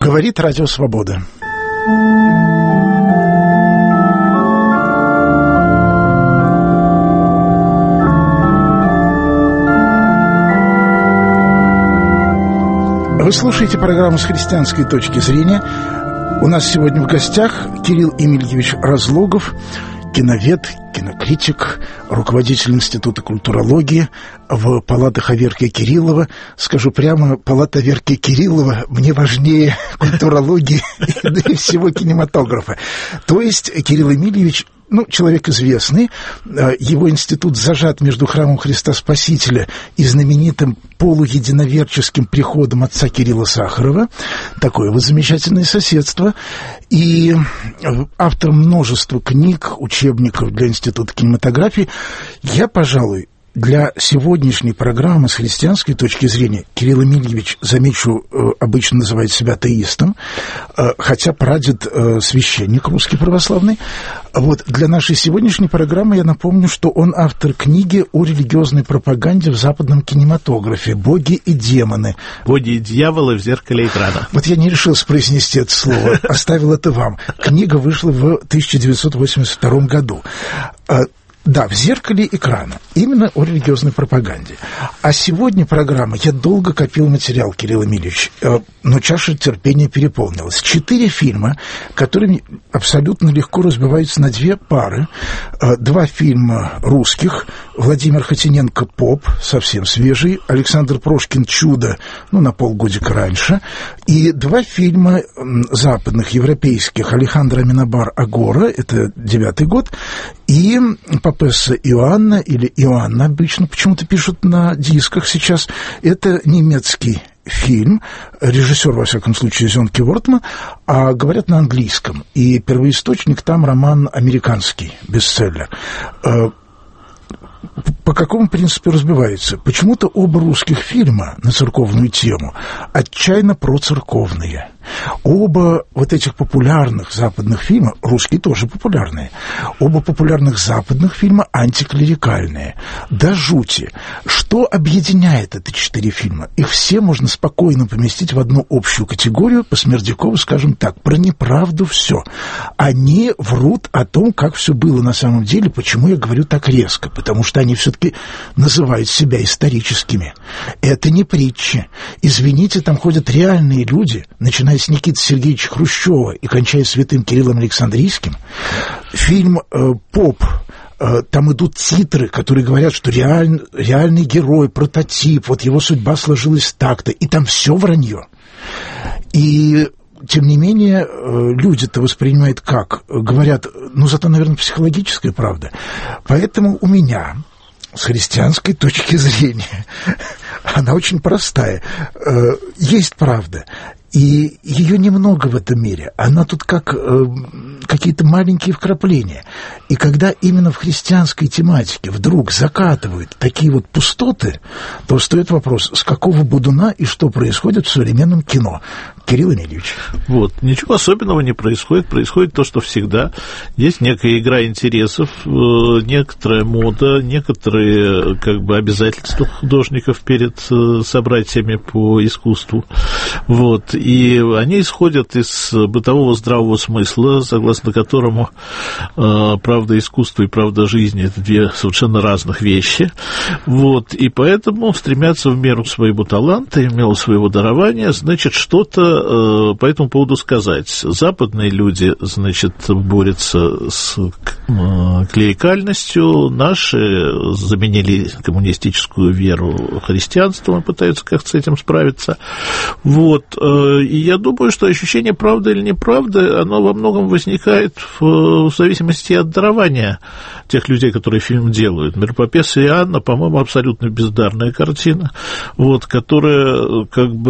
Говорит Радио Свобода. Вы слушаете программу «С христианской точки зрения». У нас сегодня в гостях Кирилл Эмильевич Разлогов, киновед, кинокритик, руководитель Института культурологии в палатах Аверкия Кириллова. Скажу прямо, палата Аверкия Кириллова мне важнее культурологии и всего кинематографа. То есть Кирилл Эмильевич, человек известный, его институт зажат между храмом Христа Спасителя и знаменитым полуединоверческим приходом отца Кирилла Сахарова. Такое вот замечательное соседство. И автор множества книг, учебников для Института кинематографии. Я, пожалуй, для сегодняшней программы «С христианской точки зрения» Кирилл Эмильевич, замечу, обычно называет себя атеистом, хотя прадед священник русский православный. Вот для нашей сегодняшней программы я напомню, что он автор книги о религиозной пропаганде в западном кинематографе «Боги и демоны». «Боги и дьяволы в зеркале экрана». Вот я не решился произнести это слово, оставил это вам. Книга вышла в 1982 году. Да, в зеркале экрана. Именно о религиозной пропаганде. А сегодня программа... Я долго копил материал, Кирилл Эмильевич, но чаша терпения переполнилась. 4 фильма, которые абсолютно легко разбиваются на 2 пары. 2 фильма русских. Владимир Хотиненко «Поп», совсем свежий. Александр Прошкин «Чудо», на полгодика раньше. И 2 фильма западных, европейских. Алехандро Аминабар «Агора», это 9-й год. И Папесса Иоанна, или Иоанна обычно почему-то пишут на дисках сейчас, это немецкий фильм, режиссер, во всяком случае, Зёнке Вортман, а говорят на английском. И первоисточник там роман американский, бестселлер. По какому принципу разбивается? Почему-то оба русских фильма на церковную тему отчаянно процерковные. Оба вот этих популярных западных фильма, русские тоже популярные, оба популярных западных фильма антиклерикальные. До жути. Что объединяет эти 4 фильма? Их все можно спокойно поместить в одну общую категорию. По Смердякову, скажем так, про неправду все. Они врут о том, как все было на самом деле. Почему я говорю так резко? Потому что они все-таки называют себя историческими. Это не притчи. Извините, там ходят реальные люди, начиная с Никиты Сергеевича Хрущева и кончая святым Кириллом Александрийским. Фильм «Поп», там идут титры, которые говорят, что реальный герой, прототип, вот его судьба сложилась так-то, и там все вранье. И тем не менее, люди-то воспринимают как? Говорят, зато, наверное, психологическая правда. Поэтому у меня, с христианской точки зрения, она очень простая. Есть правда. И ее немного в этом мире. Она тут как какие-то маленькие вкрапления. И когда именно в христианской тематике вдруг закатывают такие вот пустоты, то встает вопрос, с какого будуна и что происходит в современном кино. Кирилл Эмильевич. Ничего особенного не происходит. Происходит то, что всегда. Есть некая игра интересов, некоторая мода, некоторые обязательства художников перед собратьями по искусству. И они исходят из бытового здравого смысла, согласно которому правда искусства и правда жизни – это 2 совершенно разных вещи. И поэтому стремятся в меру своего таланта, в меру своего дарования, что-то по этому поводу сказать. Западные люди, борются с клерикальностью, наши заменили коммунистическую веру христианством и пытаются как-то с этим справиться. И я думаю, что ощущение правды или неправды, оно во многом возникает в зависимости от дарования тех людей, которые фильм делают. Например, «Папесса Иоанна», по-моему, абсолютно бездарная картина, которая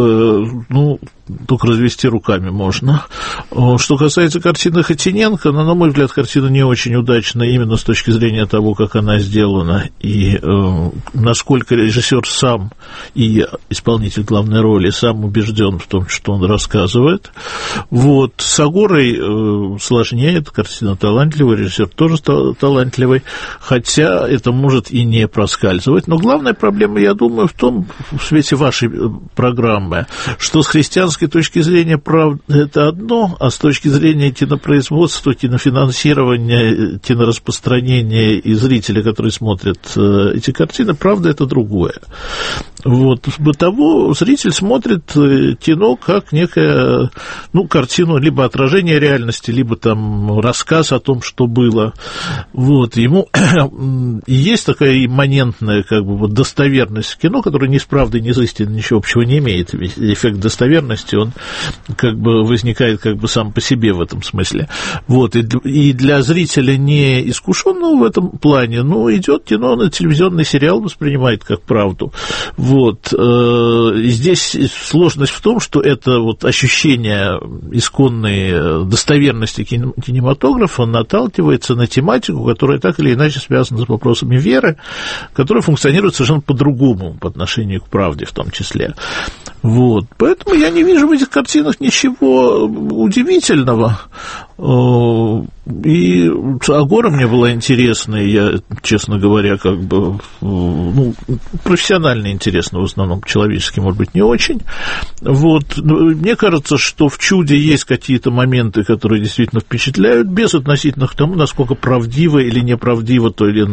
только развести руками можно. Что касается картины Хотиненко, на мой взгляд, картина не очень удачна именно с точки зрения того, как она сделана, и насколько режиссер сам и исполнитель главной роли сам убежден в том, что он рассказывает. С «Агорой» сложнее, эта картина талантливая, режиссер тоже талантливый, хотя это может и не проскальзывать. Но главная проблема, я думаю, в том, в свете вашей программы, что с христианской актерской точки зрения, правда, это одно, а с точки зрения кинопроизводства, кинофинансирования, кинораспространения и зрителя, которые смотрят эти картины, правда, это другое. Вот. Бытово зритель смотрит кино как некая, картину, либо отражение реальности, либо там рассказ о том, что было. Вот. Ему есть такая имманентная достоверность в кино, которая ни с правдой, ни с истиной ничего общего не имеет. Ведь эффект достоверности, он возникает сам по себе в этом смысле. Вот. И для зрителя не искушенного в этом плане, идет кино, на телевизионный сериал воспринимает как правду. Вот. И здесь сложность в том, что это ощущение исконной достоверности кинематографа наталкивается на тематику, которая так или иначе связана с вопросами веры, которая функционирует совершенно по-другому по отношению к правде в том числе. Вот. Поэтому я не вижу в этих картинах ничего удивительного. И Агора мне была интересная, я, честно говоря, профессионально интересна, в основном человечески, может быть, не очень. Вот. Мне кажется, что в «Чуде» есть какие-то моменты, которые действительно впечатляют, безотносительно к тому, насколько правдиво или неправдиво тот или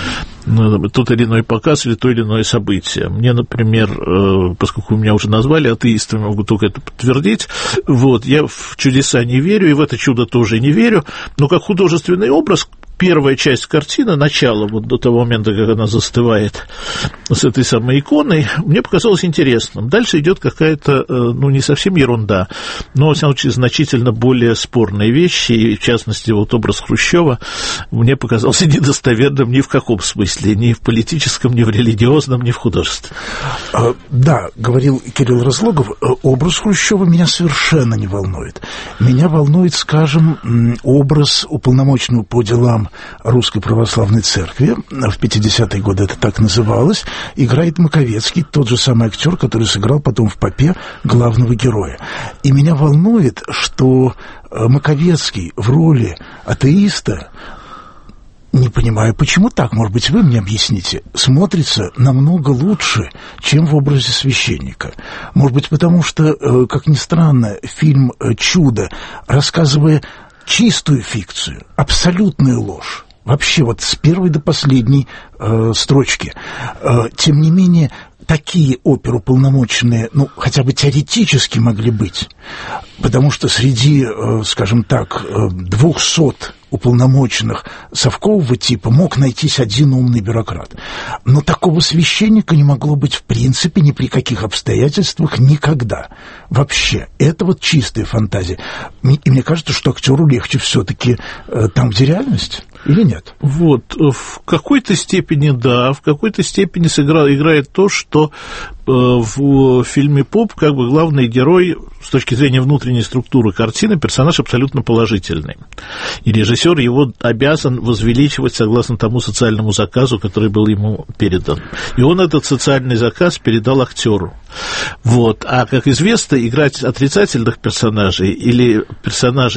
иной показ или то или иное событие. Мне, например, поскольку меня уже назвали атеистом, могу только это подтвердить, я в чудеса не верю, и в это чудо тоже не верю, но как художественный образ первая часть картины, начало, до того момента, как она застывает с этой самой иконой, мне показалось интересным. Дальше идет какая-то, не совсем ерунда, но, во всяком случае, значительно более спорные вещи, и, в частности, образ Хрущева мне показался недостоверным ни в каком смысле, ни в политическом, ни в религиозном, ни в художественном. Да, говорил Кирилл Разлогов, образ Хрущева меня совершенно не волнует. Меня волнует, скажем, образ уполномоченного по делам Русской Православной Церкви, в 50-е годы это так называлось, играет Маковецкий, тот же самый актер, который сыграл потом в «Попе» главного героя. И меня волнует, что Маковецкий в роли атеиста, не понимаю, почему так, может быть, вы мне объясните, смотрится намного лучше, чем в образе священника. Может быть, потому что, как ни странно, фильм «Чудо», рассказывая чистую фикцию, абсолютную ложь, вообще с первой до последней строчки. Тем не менее, такие оперуполномоченные, хотя бы теоретически могли быть, потому что среди, скажем так, 200 уполномоченных совкового типа мог найтись один умный бюрократ. Но такого священника не могло быть в принципе ни при каких обстоятельствах никогда. Вообще, это чистая фантазия. И мне кажется, что актеру легче все-таки там, где реальность. Или нет? В какой-то степени да, в какой-то степени играет то, что в фильме «Поп» главный герой с точки зрения внутренней структуры картины персонаж абсолютно положительный. И режиссер его обязан возвеличивать согласно тому социальному заказу, который был ему передан. И он этот социальный заказ передал актеру. А, как известно, играть отрицательных персонажей или персонажей,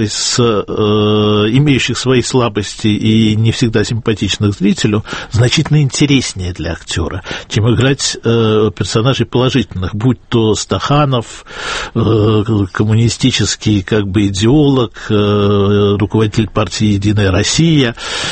имеющих свои слабости и не всегда симпатичных зрителю, значительно интереснее для актера, чем играть персонажей положительных, будь то Стаханов, коммунистический идеолог, руководитель партии «Единая Россия».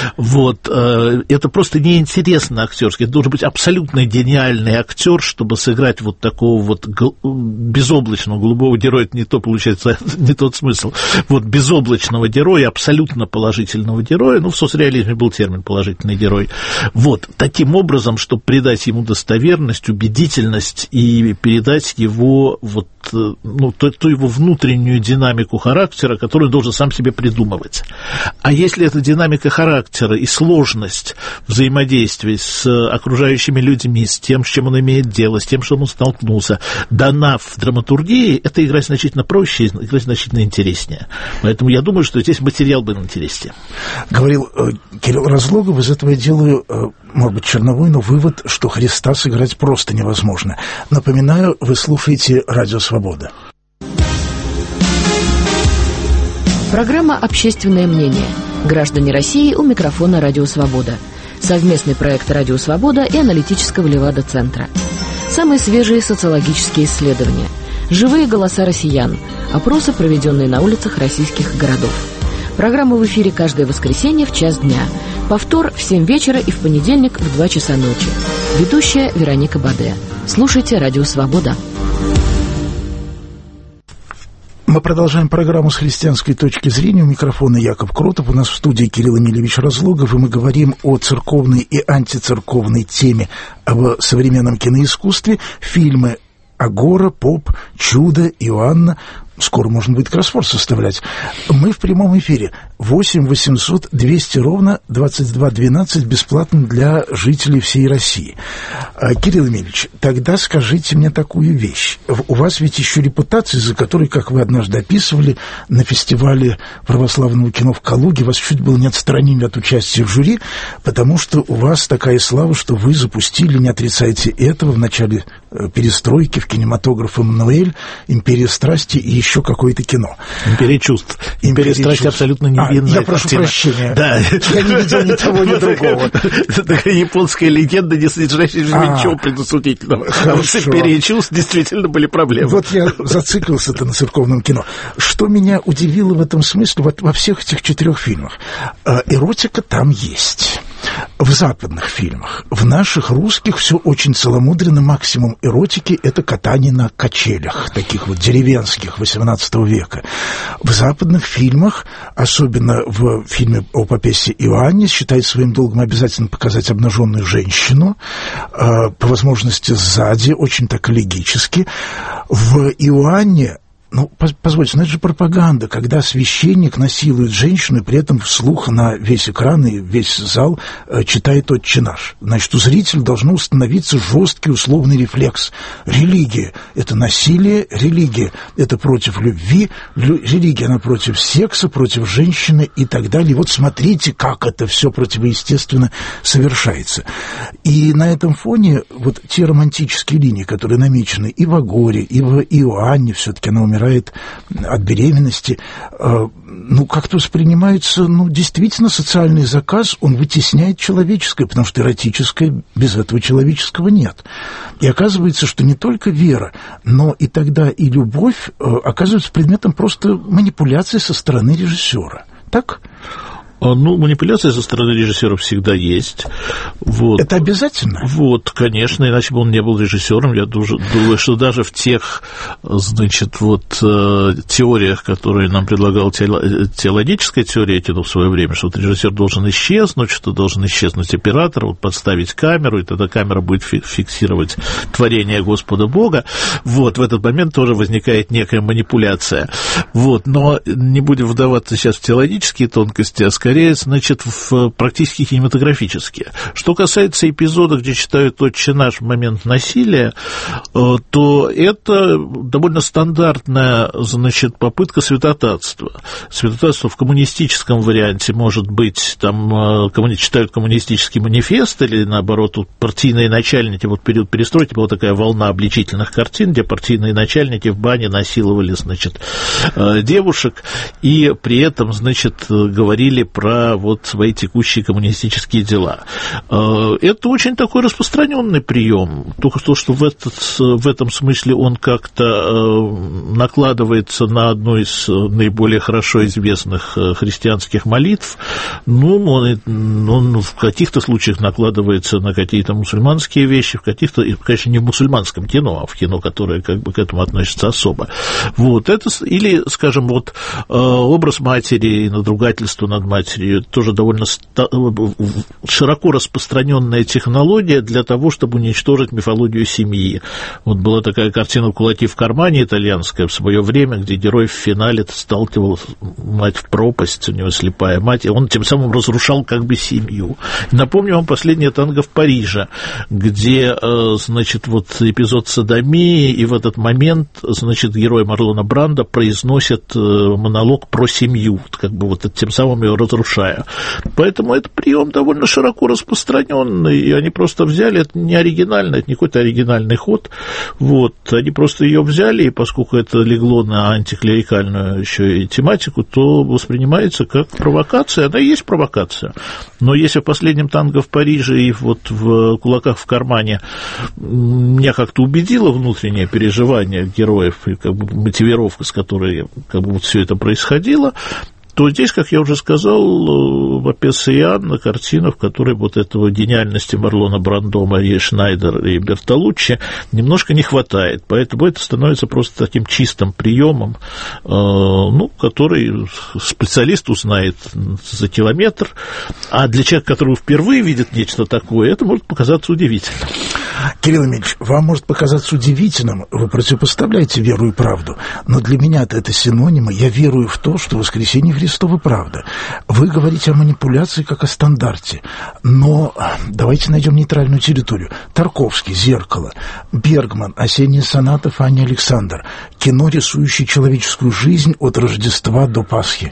Это просто неинтересно актерски. Это должен быть абсолютно гениальный актер, чтобы сыграть такого безоблачного, голубого героя. Это не то, получается, не тот смысл. Безоблачного героя, абсолютно положительного героя. В соцреализме был термин «положительный герой». Таким образом, чтобы придать ему достоверность, убедительность и передать его ту его внутреннюю динамику характера, которую он должен сам себе придумывать. А если эта динамика характера и сложность взаимодействия с окружающими людьми, с тем, с чем он имеет дело, с тем, что он столкнулся, дана в драматургии, это играть значительно проще, играть значительно интереснее. Поэтому я думаю, что здесь материал был интереснее. Говорил Кирилл Разлогов, из этого я делаю, может быть, черновой, но вывод, что Христа сыграть просто невозможно. Напоминаю, вы слушаете «Радио Свобода». Программа «Общественное мнение». Граждане России у микрофона «Радио Свобода». Совместный проект «Радио Свобода» и аналитического Левада-центра. Самые свежие социологические исследования. Живые голоса россиян. Опросы, проведенные на улицах российских городов. Программа в эфире каждое воскресенье в час дня. Повтор в 7 вечера и в понедельник в 2 часа ночи. Ведущая Вероника Баде. Слушайте «Радио Свобода». Мы продолжаем программу с христианской точки зрения. У микрофона Яков Кротов. У нас в студии Кирилл Эмильевич Разлогов. И мы говорим о церковной и антицерковной теме, об современном киноискусстве. Фильмы «Агора», «Поп», «Чудо», «Иоанна». Скоро можно будет кроссворд составлять. Мы в прямом эфире. 8 800 200 ровно 2212, бесплатно для жителей всей России. Кирилл Эмильевич, тогда скажите мне такую вещь. У вас ведь еще репутация, за которой, как вы однажды описывали, на фестивале православного кино в Калуге вас чуть было не отстранили от участия в жюри, потому что у вас такая слава, что вы запустили, не отрицайте этого, в начале перестройки в кинематограф «Эммануэль», «Империя страсти» и еще какое-то кино. «Империя чувств». «Империя страсти» абсолютно невинная. Я прошу прощения. Да. Я не видел ни того, ни другого. Такая японская легенда, не содержащая ничего предосудительного. А вот с «Империей чувств» действительно были проблемы. Вот я зациклился-то на церковном кино. Что меня удивило в этом смысле, вот во всех этих 4 фильмах, эротика там есть. В западных фильмах. В наших русских все очень целомудренно. Максимум эротики — это катание на качелях, таких вот деревенских, XVIII века. В западных фильмах, особенно в фильме о папессе Иоанне, считает своим долгом обязательно показать обнаженную женщину, по возможности сзади, очень так элегически. В Иоанне, позвольте, но это же пропаганда, когда священник насилует женщину и при этом вслух на весь экран и весь зал читает «Отче наш». Значит, у зрителя должно установиться жесткий условный рефлекс. Религия — это насилие, религия — это против любви, религия — она против секса, против женщины и так далее. И вот смотрите, как это все противоестественно совершается. И на этом фоне вот те романтические линии, которые намечены и в «Агоре», и в Иоанне, все-таки она умирает от беременности, как-то воспринимается, действительно, социальный заказ, он вытесняет человеческое, потому что эротическое без этого человеческого нет. И оказывается, что не только вера, но и тогда и любовь оказываются предметом просто манипуляции со стороны режиссера. Так? Манипуляция со стороны режиссера всегда есть. Вот. Это обязательно? Вот, конечно, иначе бы он не был режиссером. Я думаю, что даже в тех, теориях, которые нам предлагала теологическая теория кино в свое время, что режиссер должен исчезнуть, что должен исчезнуть оператор, подставить камеру, и тогда камера будет фиксировать творение Господа Бога. Вот, в этот момент тоже возникает некая манипуляция. Вот, но не будем вдаваться сейчас в теологические тонкости, а скорее, практически кинематографические. Что касается эпизода, где читают «Отче наш» в момент насилия, то это довольно стандартная, попытка святотатства. Святотатство в коммунистическом варианте может быть, там читают коммунистический манифест, или, наоборот, партийные начальники, в период перестройки была такая волна обличительных картин, где партийные начальники в бане насиловали, девушек, и при этом, говорили про свои текущие коммунистические дела. Это очень такой распространенный прием. Только то, что в этом смысле он как-то накладывается на одну из наиболее хорошо известных христианских молитв, он в каких-то случаях накладывается на какие-то мусульманские вещи, в каких-то, конечно, не в мусульманском кино, а в кино, которое к этому относится особо. Это, или, скажем, образ матери и надругательство над матерью, тоже довольно широко распространенная технология для того, чтобы уничтожить мифологию семьи. Была такая картина «Кулаки в кармане» итальянская в свое время, где герой в финале сталкивал мать в пропасть, у него слепая мать, и он тем самым разрушал семью. Напомню вам «Последнее танго в Париже», где, эпизод содомии, и в этот момент, герой Марлона Брандо произносит монолог про семью, тем самым ее разрушая. Поэтому этот прием довольно широко распространенный, и они просто взяли, это не оригинально, это не какой-то оригинальный ход, вот, они просто ее взяли, и поскольку это легло на антиклерикальную еще и тематику, то воспринимается как провокация, она и есть провокация. Но если в «Последнем танго в Париже» и вот в «Кулаках в кармане» меня как-то убедило внутреннее переживание героев, и как бы мотивировка, с которой как бы вот все это происходило, то здесь, как я уже сказал, Лопес и Анна, картина, в которой вот этого гениальности Марлона Брандо, Марии Шнайдер и Бертолуччи немножко не хватает. Поэтому это становится просто таким чистым приемом, ну, который специалист узнает за километр, а для человека, который впервые видит нечто такое, это может показаться удивительным. Кирилл Эмильевич, вам может показаться удивительным, вы противопоставляете веру и правду, но для меня это синонимы. Я верую в то, что воскресение Христово правда. Вы говорите о манипуляции как о стандарте, но давайте найдем нейтральную территорию. Тарковский, «Зеркало», Бергман, «Осенние сонаты» Фанни Александр, кино, рисующее человеческую жизнь от Рождества до Пасхи.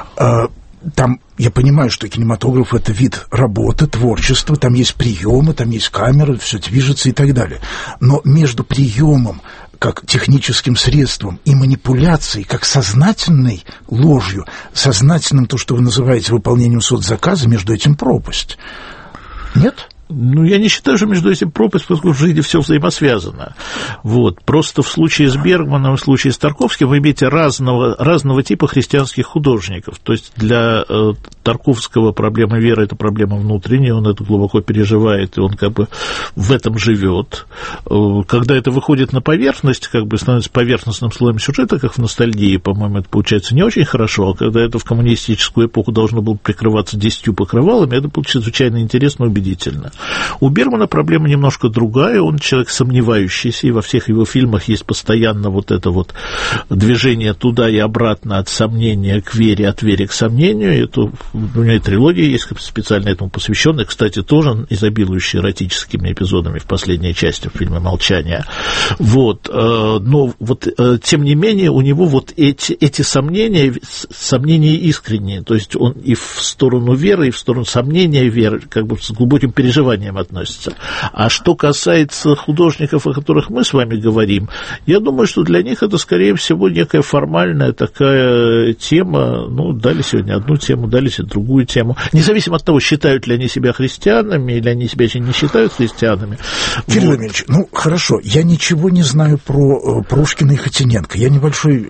Там, я понимаю, что кинематограф – это вид работы, творчества, там есть приемы, там есть камеры, все движется и так далее. Но между приемом как техническим средством и манипуляцией, как сознательной ложью, сознательным, то, что вы называете выполнением соцзаказа, между этим пропасть. Нет? Ну, я не считаю, что между этим пропасть, поскольку в жизни все взаимосвязано. Вот. Просто в случае с Бергманом, в случае с Тарковским вы имеете разного типа христианских художников. То есть для Тарковского проблема веры – это проблема внутренняя, он это глубоко переживает, и он как бы в этом живет. Когда это выходит на поверхность, как бы становится поверхностным слоем сюжета, как в «Ностальгии», по-моему, это получается не очень хорошо, а когда это в коммунистическую эпоху должно было прикрываться 10 покрывалами, это получится чрезвычайно интересно и убедительно. У Бергмана проблема немножко другая, он человек сомневающийся, и во всех его фильмах есть постоянно вот это вот движение туда и обратно от сомнения к вере, от веры к сомнению. Это, у него и трилогия есть специально этому посвященная, кстати, тоже изобилующая эротическими эпизодами в последней части фильма «Молчание». Вот. Но вот, тем не менее, у него вот эти сомнения искренние, то есть он и в сторону веры, и в сторону сомнения веры, как бы с глубоким переживанием относится. А что касается художников, о которых мы с вами говорим, я думаю, что для них это, скорее всего, некая формальная такая тема. Ну, дали сегодня одну тему, дали сегодня другую тему. Независимо от того, считают ли они себя христианами, или они себя еще не считают христианами. Кирилл Эмильевич, ну, хорошо, я ничего не знаю про Прошкина и Хотиненко. Я небольшой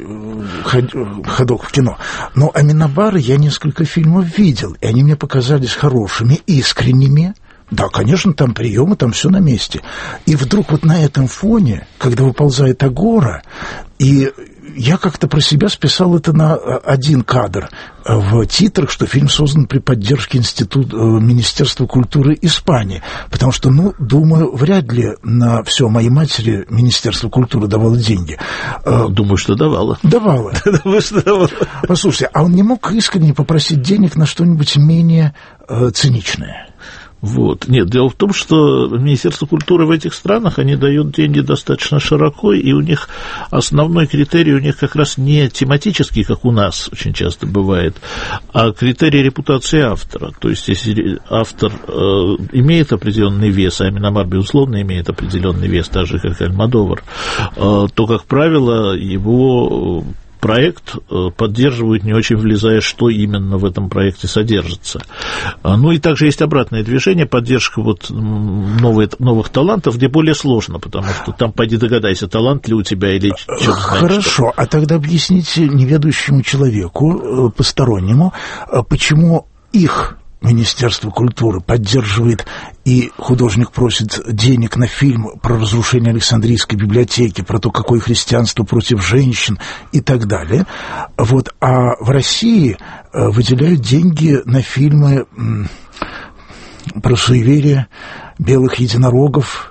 ходок в кино. Но Аминобара я несколько фильмов видел, и они мне показались хорошими, искренними. Да, конечно, там приемы, там все на месте. И вдруг вот на этом фоне, когда выползает Агора, и я как-то про себя списал это на один кадр в титрах, что фильм создан при поддержке Министерства культуры Испании. Потому что, ну, думаю, вряд ли на все моей матери Министерство культуры давало деньги. Думаю, что давало. Давало. Думаю, что давало. Послушайте, а он не мог искренне попросить денег на что-нибудь менее циничное? Вот. Нет, дело в том, что Министерство культуры в этих странах, они дают деньги достаточно широко, и у них основной критерий у них как раз не тематический, как у нас очень часто бывает, а критерий репутации автора. То есть, если автор имеет определенный вес, а Аминобар, безусловно, имеет определенный вес, так же, как Альмодовар, то, как правило, его проект поддерживают, не очень влезая, что именно в этом проекте содержится. Ну и также есть обратное движение, поддержка вот новых талантов, где более сложно, потому что там, пойди догадайся, талант ли у тебя или что-то знаешь. Хорошо, а тогда объясните неведущему человеку, постороннему, почему их Министерство культуры поддерживает, и художник просит денег на фильм про разрушение Александрийской библиотеки, про то, какое христианство против женщин и так далее. Вот, а в России выделяют деньги на фильмы про суеверие белых единорогов,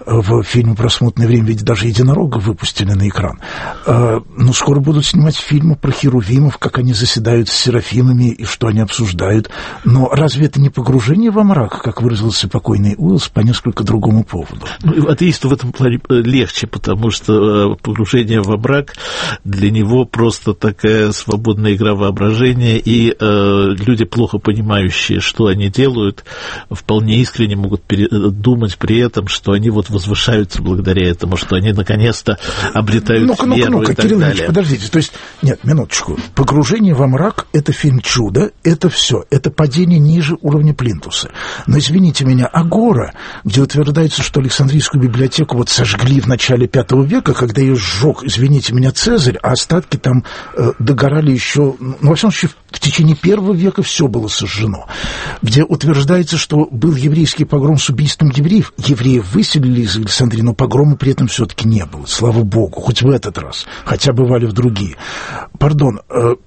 в фильме «Про смутное время», ведь даже единорога выпустили на экран. Но скоро будут снимать фильмы про херувимов, как они заседают с серафимами и что они обсуждают. Но разве это не погружение во мрак, как выразился покойный Уиллс, по несколько другому поводу? Ну, атеисту в этом плане легче, потому что погружение во мрак для него просто такая свободная игра воображения, и люди, плохо понимающие, что они делают, вполне искренне могут думать при этом, что они вот возвышаются благодаря этому, что они наконец-то обретают веру и так Кирилл далее. Ильич, подождите, то есть, нет, минуточку, «Погружение во мрак» — это фильм «Чудо», это все, это падение ниже уровня плинтуса. Но, извините меня, «Агора», где утверждается, что Александрийскую библиотеку вот сожгли в начале V века, когда ее сжег, извините меня, Цезарь, а остатки там догорали еще, ну, во всяком случае, в течение I века все было сожжено, где утверждается, что был еврейский погром с убийством евреев. Евреев выселили из Александрии, но погрома при этом все-таки не было, слава богу, хоть в этот раз, хотя бывали в другие. Пардон,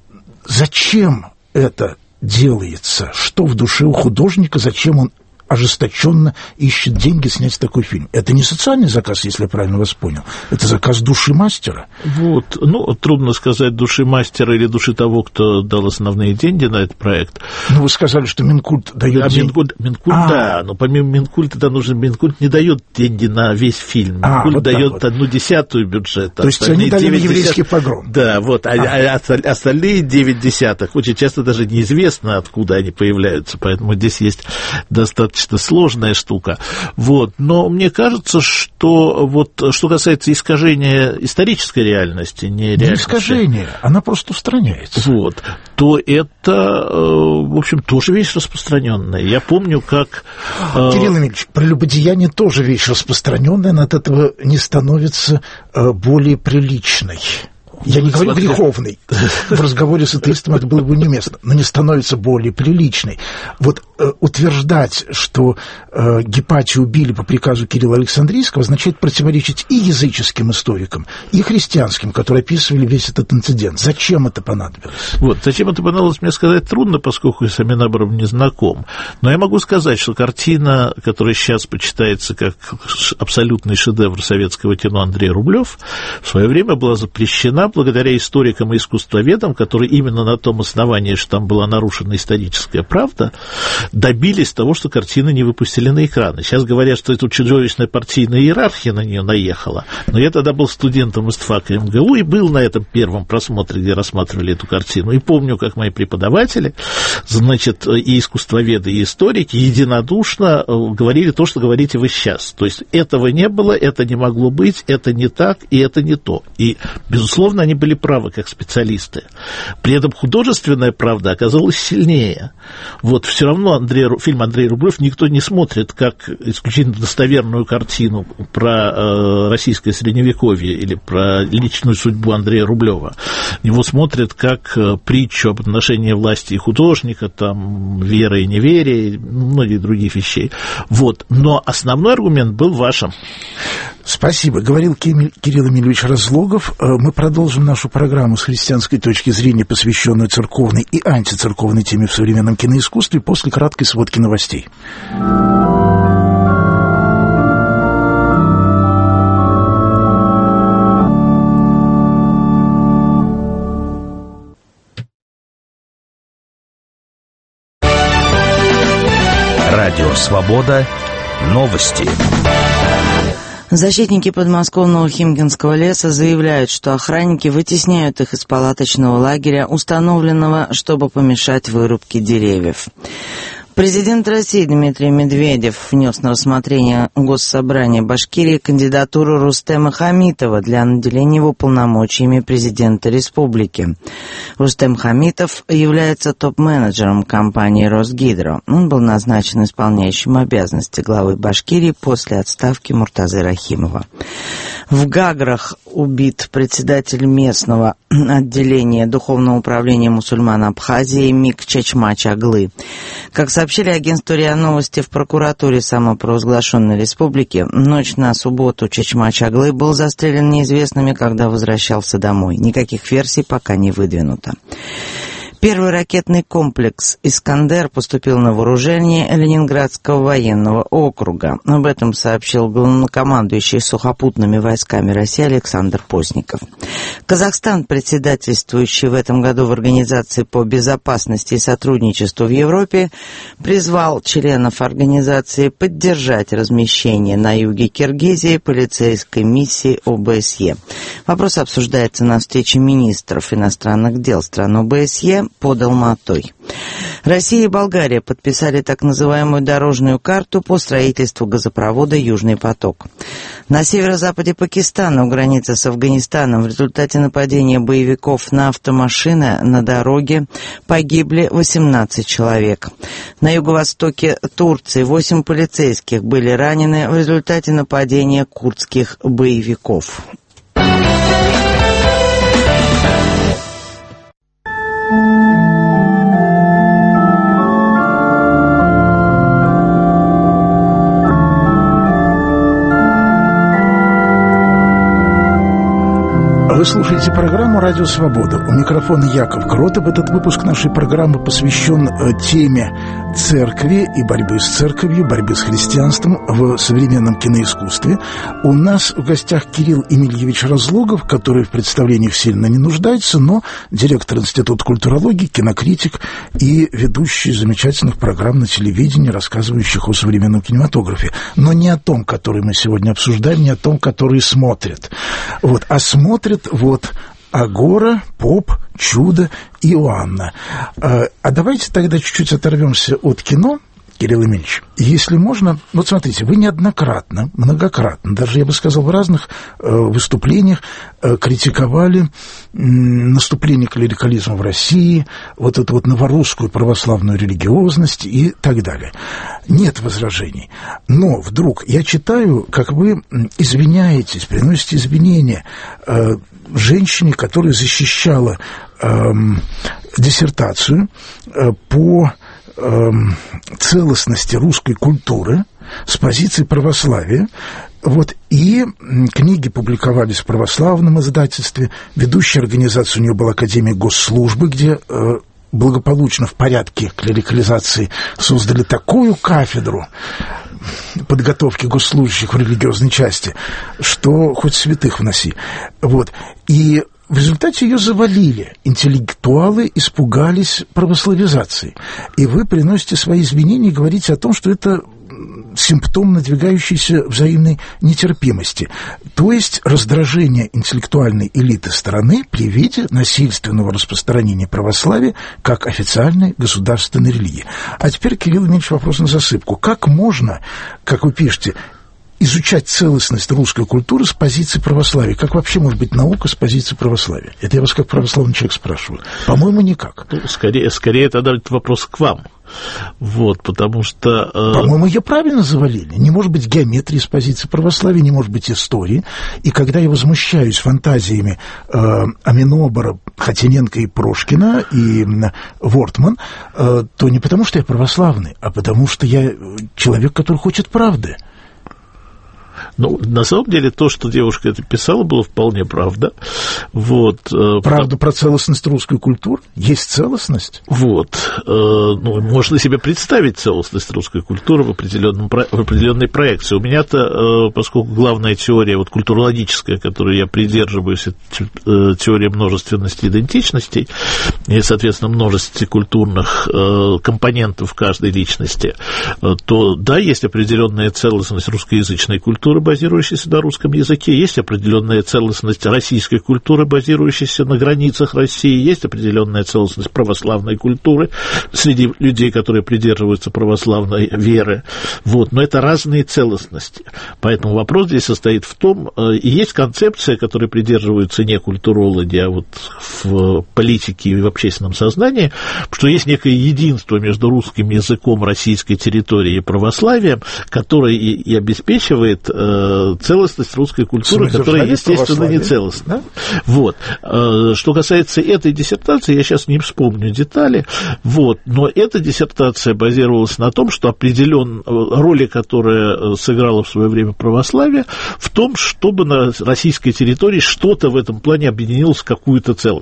зачем это делается? Что в душе у художника, зачем он ожесточенно ищет деньги снять такой фильм? Это не социальный заказ, если я правильно вас понял. Это заказ души мастера. Вот, ну, трудно сказать, души мастера или души того, кто дал основные деньги на этот проект. Ну, вы сказали, что Минкульт дает деньги. Минкульт, да, но помимо Минкульта, да, Минкульт не дает деньги на весь фильм. Минкульт вот дает вот 1/10 бюджета. То есть они дали еврейский погром. Да, вот, а остальные 9/10 очень часто даже неизвестно, откуда они появляются, поэтому здесь есть достаточно сложная штука. Вот. Но мне кажется, что вот что касается искажения исторической реальности, не искажение, она просто устраняется. Вот. То это, в общем, тоже вещь распространенная. Я помню, как... Кирилл Эмильевич, прелюбодеяние тоже вещь распространенная, но от этого не становится более приличной. Я не говорю греховный. В разговоре с атеистом это было бы неуместно, но не становится более приличной. Вот утверждать, что Гипатию убили по приказу Кирилла Александрийского, означает противоречить и языческим историкам, и христианским, которые описывали весь этот инцидент. Зачем это понадобилось? Вот, зачем это понадобилось, мне сказать трудно, поскольку я с Аминабором не знаком. Но я могу сказать, что картина, которая сейчас почитается как абсолютный шедевр советского кино, Андрей Рублев, в свое время была запрещена благодаря историкам и искусствоведам, которые именно на том основании, что там была нарушена историческая правда, добились того, что картины не выпустили на экраны. Сейчас говорят, что это чудовищная партийная иерархия на нее наехала. Но я тогда был студентом ИСТФАКа МГУ и был на этом первом просмотре, где рассматривали эту картину. И помню, как мои преподаватели, значит, и искусствоведы, и историки единодушно говорили то, что говорите вы сейчас. То есть этого не было, это не могло быть, это не так, и это не то. И, безусловно, они были правы как специалисты. При этом художественная правда оказалась сильнее. Вот все равно фильм Андрей Рублев никто не смотрит как исключительно достоверную картину про российское средневековье или про личную судьбу Андрея Рублева. Его смотрят как притчу об отношении власти и художника, там, веры и неверия, и многих других вещей. Вот. Но основной аргумент был вашим. Спасибо. Говорил Кирилл Эмильевич Разлогов. Мы продолжим нашу программу с христианской точки зрения, посвященную церковной и антицерковной теме в современном киноискусстве, после краткой сводки новостей. Радио «Свобода». Новости. Защитники подмосковного Химкинского леса заявляют, что охранники вытесняют их из палаточного лагеря, установленного, чтобы помешать вырубке деревьев. Президент России Дмитрий Медведев внес на рассмотрение Госсобрания Башкирии кандидатуру Рустема Хамитова для наделения его полномочиями президента республики. Рустем Хамитов является топ-менеджером компании «Росгидро». Он был назначен исполняющим обязанности главы Башкирии после отставки Муртазы Рахимова. В Гаграх убит председатель местного отделения Духовного управления мусульман Абхазии Мик Чечмач Аглы. Как сообщили агентству РИА Новости, в прокуратуре самопровозглашенной республики в ночь на субботу Чечмач Аглы был застрелен неизвестными, когда возвращался домой. Никаких версий пока не выдвинуто. Первый ракетный комплекс «Искандер» поступил на вооружение Ленинградского военного округа. Об этом сообщил главнокомандующий сухопутными войсками России Александр Постников. Казахстан, председательствующий в этом году в Организации по безопасности и сотрудничеству в Европе, призвал членов организации поддержать размещение на юге Киргизии полицейской миссии ОБСЕ. Вопрос обсуждается на встрече министров иностранных дел стран ОБСЕ под Алматой. Россия и Болгария подписали так называемую дорожную карту по строительству газопровода «Южный поток». На северо-западе Пакистана, у границы с Афганистаном, в результате нападения боевиков на автомашины на дороге погибли 18 человек. На юго-востоке Турции 8 полицейских были ранены в результате нападения курдских боевиков. Вы слушаете программу «Радио Свобода». У микрофона Яков Кротов. Этот выпуск нашей программы посвящен теме церкви и борьбы с церковью, борьбы с христианством в современном киноискусстве. У нас в гостях Кирилл Емельевич Разлогов, который в представлениях сильно не нуждается, но директор Института культурологии, кинокритик и ведущий замечательных программ на телевидении, рассказывающих о современном кинематографе. Но не о том, который мы сегодня обсуждаем, не о том, который смотрят. А смотрят Агора, Поп, Чудо, Иоанна. А давайте тогда чуть-чуть оторвемся от кино, Кирилл Емельевич. Если можно, смотрите, вы многократно, даже, я бы сказал, в разных выступлениях критиковали наступление клерикализма в России, эту новорусскую православную религиозность и так далее. Нет возражений. Но вдруг я читаю, как вы извиняетесь, приносите извинения женщине, которая защищала диссертацию по целостности русской культуры с позиции православия. И книги публиковались в православном издательстве. Ведущей организацией у нее была Академия госслужбы, где благополучно в порядке клерикализации создали такую кафедру подготовки госслужащих в религиозной части, что хоть святых вноси. И в результате ее завалили. Интеллектуалы испугались православизации. И вы приносите свои извинения и говорите о том, что это симптом надвигающейся взаимной нетерпимости. То есть раздражение интеллектуальной элиты страны при виде насильственного распространения православия как официальной государственной религии. А теперь, Кирилл Емельевич, вопрос на засыпку. Как можно, как вы пишете, изучать целостность русской культуры с позиции православия? Как вообще может быть наука с позиции православия? Это я вас как православный человек спрашиваю. По-моему, никак. Скорее тогда это вопрос к вам. Потому что... По-моему, ее правильно завалили. Не может быть геометрии с позиции православия, не может быть истории. И когда я возмущаюсь фантазиями Аминобора, Хотиненко и Прошкина, и Вортман, то не потому, что я православный, а потому, что я человек, который хочет правды. На самом деле, то, что девушка это писала, было вполне правда. Правда про целостность русской культуры? Есть целостность? Можно себе представить целостность русской культуры в определенной проекции. У меня-то, поскольку главная теория, культурологическая, которой я придерживаюсь, это теория множественности идентичностей и, соответственно, множественности культурных компонентов каждой личности, то, да, есть определенная целостность русскоязычной культуры, базирующейся на русском языке, есть определенная целостность российской культуры, базирующейся на границах России, есть определенная целостность православной культуры среди людей, которые придерживаются православной веры. Но это разные целостности. Поэтому вопрос здесь состоит в том, и есть концепция, которой придерживаются не культурологи, а в политике и в общественном сознании, что есть некое единство между русским языком, российской территорией и православием, которое и обеспечивает целостность русской культуры, которая, естественно, не целостна. Что касается этой диссертации, я сейчас не вспомню детали, но эта диссертация базировалась на том, что роли, которая сыграла в свое время православие, в том, чтобы на российской территории что-то в этом плане объединилось в какую-то целостность.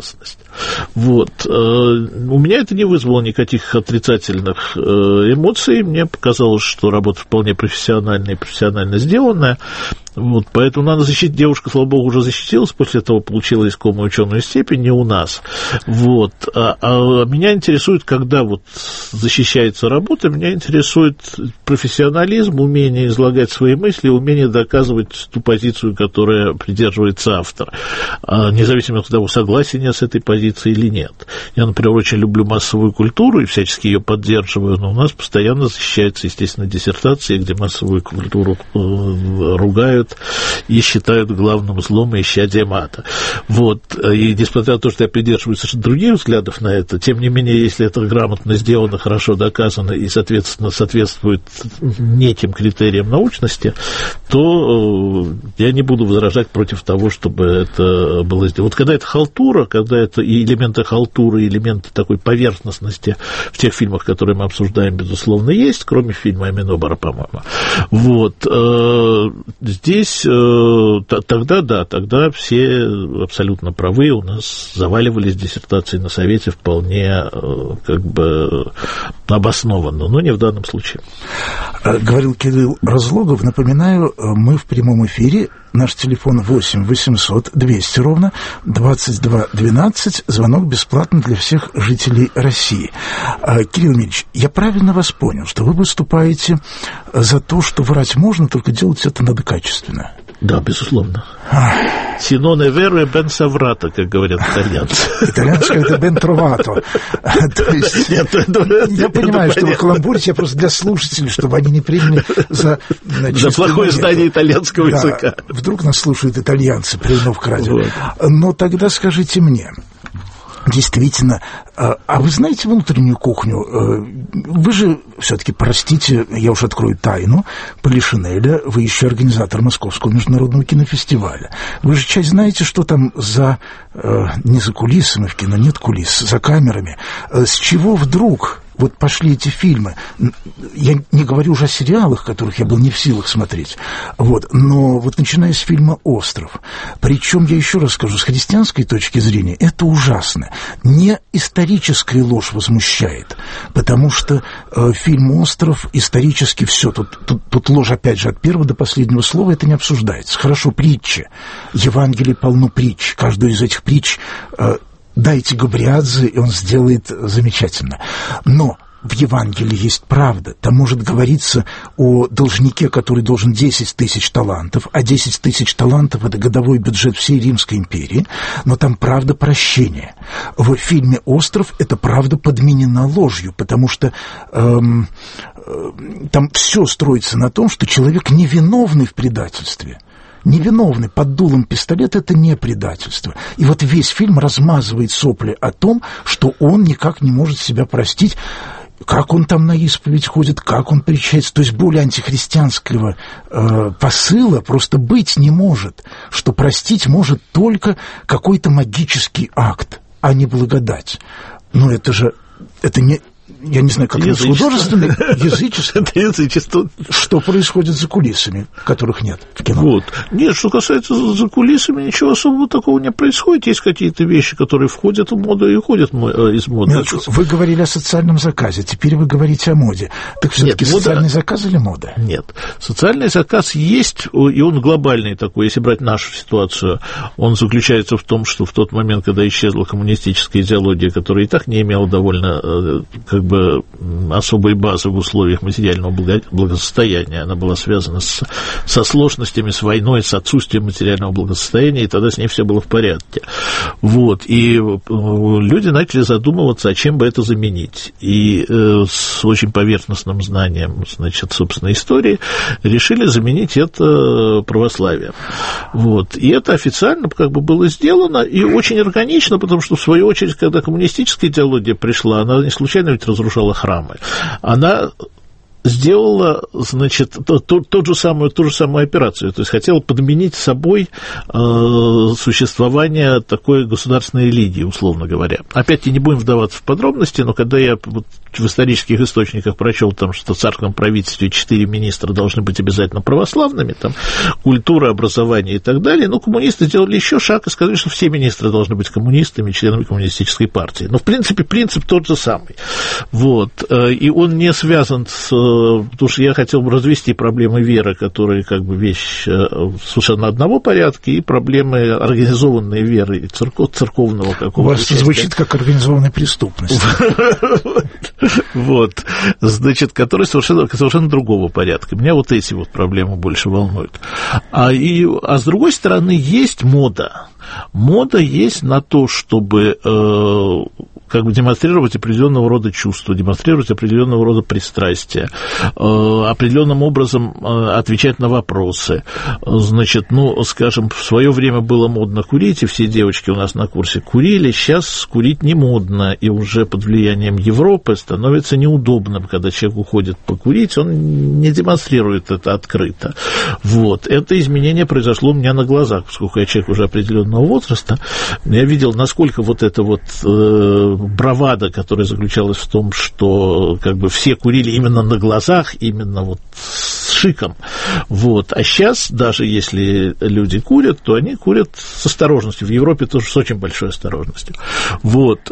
Вот. У меня это не вызвало никаких отрицательных эмоций. Мне показалось, что работа вполне профессиональная и профессионально сделанная. Вот, поэтому надо защитить. Девушка, слава богу, уже защитилась, после этого получила искомую ученую степень, не у нас. Вот. А меня интересует, когда вот защищается работа, меня интересует профессионализм, умение излагать свои мысли, умение доказывать ту позицию, которая придерживается автор, независимо от того, согласен я с этой позицией или нет. Я, например, очень люблю массовую культуру и всячески ее поддерживаю, но у нас постоянно защищаются, естественно, диссертации, где массовую культуру ругают и считают главным злом и исчадием ада. Вот. И несмотря на то, что я придерживаюсь совершенно других взглядов на это, тем не менее, если это грамотно сделано, хорошо доказано и, соответственно, соответствует неким критериям научности, то я не буду возражать против того, чтобы это было сделано. Вот когда это халтура, когда это и элементы халтуры, и элементы такой поверхностности в тех фильмах, которые мы обсуждаем, безусловно, есть, кроме фильма Аминобара, по-моему. Вот. Здесь тогда, да, тогда все абсолютно правы, у нас заваливались диссертации на Совете вполне как бы обоснованно, но не в данном случае. Говорил Кирилл Разлогов. Напоминаю, мы в прямом эфире. Наш телефон 8 800 200 ровно 22 12. Звонок бесплатный для всех жителей России. Кирилл Ильич, я правильно вас понял, что вы выступаете за то, что врать можно, только делать это надо качественно? Да, безусловно. Синоне вере бен саврата, как говорят итальянцы. Итальянское это бен тровато. Я понимаю, что вы каламбурите, я просто для слушателей, чтобы они не приняли за плохое знание итальянского языка. Вдруг нас слушают итальянцы, приемов к радио. Но тогда скажите мне, действительно, а вы знаете внутреннюю кухню? Вы же, все-таки, простите, я уж открою тайну, Полишинеля, вы еще организатор Московского международного кинофестиваля. Вы же часть знаете, что там не за кулисами в кино, нет кулис, за камерами. С чего вдруг вот пошли эти фильмы? Я не говорю уже о сериалах, которых я был не в силах смотреть. Вот. Но вот начиная с фильма «Остров». Причем, я еще раз скажу, с христианской точки зрения, это ужасно. Не историческая ложь возмущает, потому что фильм «Остров» исторически все. Тут ложь, опять же, от первого до последнего слова, это не обсуждается. Хорошо, притчи. Евангелие полно притч. Каждую из этих притч дайте Габриадзе, и он сделает замечательно. Но в Евангелии есть правда. Там может говориться о должнике, который должен 10 тысяч талантов, а 10 тысяч талантов – это годовой бюджет всей Римской империи, но там правда прощения. В фильме «Остров» эта правда подменена ложью, потому что там все строится на том, что человек невиновный в предательстве. Невиновный под дулом пистолета – это не предательство. И вот весь фильм размазывает сопли о том, что он никак не может себя простить, как он там на исповедь ходит, как он причащается. То есть более антихристианского посыла просто быть не может, что простить может только какой-то магический акт, а не благодать. Но это же, это не... Я не знаю, как это художественное, язычество. Это язычество. Что происходит за кулисами, которых нет в кино? Вот. Нет, что касается за кулисами, ничего особого такого не происходит. Есть какие-то вещи, которые входят в моду и уходят из моды. Нет, вы говорили о социальном заказе, теперь вы говорите о моде. Так все-таки социальный заказ или мода? Нет. Социальный заказ есть, и он глобальный такой. Если брать нашу ситуацию, он заключается в том, что в тот момент, когда исчезла коммунистическая идеология, которая и так не имела довольно особой базы в условиях материального благосостояния. Она была связана со сложностями, с войной, с отсутствием материального благосостояния, и тогда с ней все было в порядке. Вот. И люди начали задумываться, а чем бы это заменить. И с очень поверхностным знанием, значит, собственно, истории, решили заменить это православием. Вот. И это официально как бы было сделано, и очень органично, потому что, в свою очередь, когда коммунистическая идеология пришла, она не случайно ведь разрушала храмы. Она сделала, значит, ту же самую операцию, то есть хотела подменить собой существование такой государственной лиги, условно говоря. Опять-таки не будем вдаваться в подробности, но когда я в исторических источниках прочел, там, что в царском правительстве 4 министра должны быть обязательно православными, там, культура, образование и так далее, но коммунисты сделали еще шаг и сказали, что все министры должны быть коммунистами, членами коммунистической партии. Но, в принципе, принцип тот же самый. Вот. И он не связан с... Потому что я хотел бы развести проблемы веры, которые как бы вещь совершенно одного порядка, и проблемы организованной веры и церковного какого-то... У вас это звучит как организованная преступность. Вот, значит, которые совершенно другого порядка. Меня вот эти вот проблемы больше волнуют. А с другой стороны, есть мода. Мода есть на то, чтобы как бы демонстрировать определенного рода чувства, демонстрировать определенного рода пристрастия, определенным образом отвечать на вопросы. Значит, ну, скажем, в свое время было модно курить, и все девочки у нас на курсе курили, сейчас курить не модно, и уже под влиянием Европы становится неудобным, когда человек уходит покурить, он не демонстрирует это открыто. Вот. Это изменение произошло у меня на глазах, поскольку я человек уже определенного возраста, я видел, насколько вот это вот бравада, которая заключалась в том, что как бы все курили именно на глазах, именно вот с шиком. Вот. А сейчас, даже если люди курят, то они курят с осторожностью. В Европе тоже с очень большой осторожностью. Вот.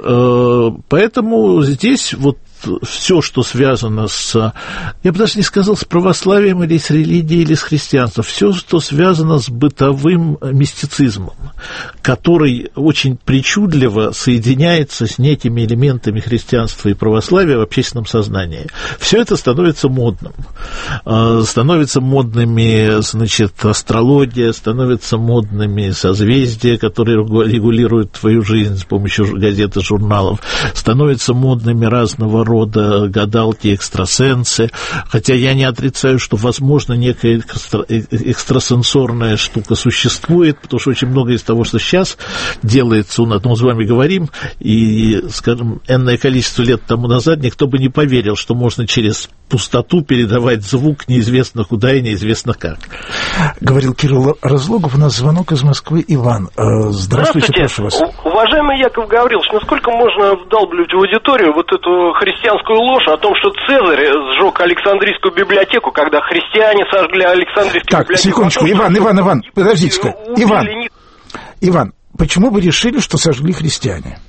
Поэтому здесь вот все, что связано с, я бы даже не сказал, с православием или с религией, или с христианством, все, что связано с бытовым мистицизмом, который очень причудливо соединяется с некими элементами христианства и православия в общественном сознании. Все это становится модным. Становятся модными, значит, астрология, становятся модными созвездия, которые регулируют твою жизнь с помощью газет и журналов, становятся модными разного рода гадалки, экстрасенсы, хотя я не отрицаю, что, возможно, некая экстрасенсорная штука существует, потому что очень много из того, что сейчас делается у нас, мы с вами говорим, и, скажем, энное количество лет тому назад никто бы не поверил, что можно через пустоту передавать звук неизвестно куда и неизвестно как. Говорил Кирилл Разлогов, у нас звонок из Москвы. Иван, здравствуйте, прошу вас. Уважаемый Яков Гаврилович, насколько можно вдалбливать в аудиторию вот эту христианскую ложь о том, что Цезарь сжег Александрийскую библиотеку, когда христиане сожгли Александрийскую библиотеку? Так, секундочку, Иван, подождите-ка. Иван, почему вы решили, что сожгли христиане?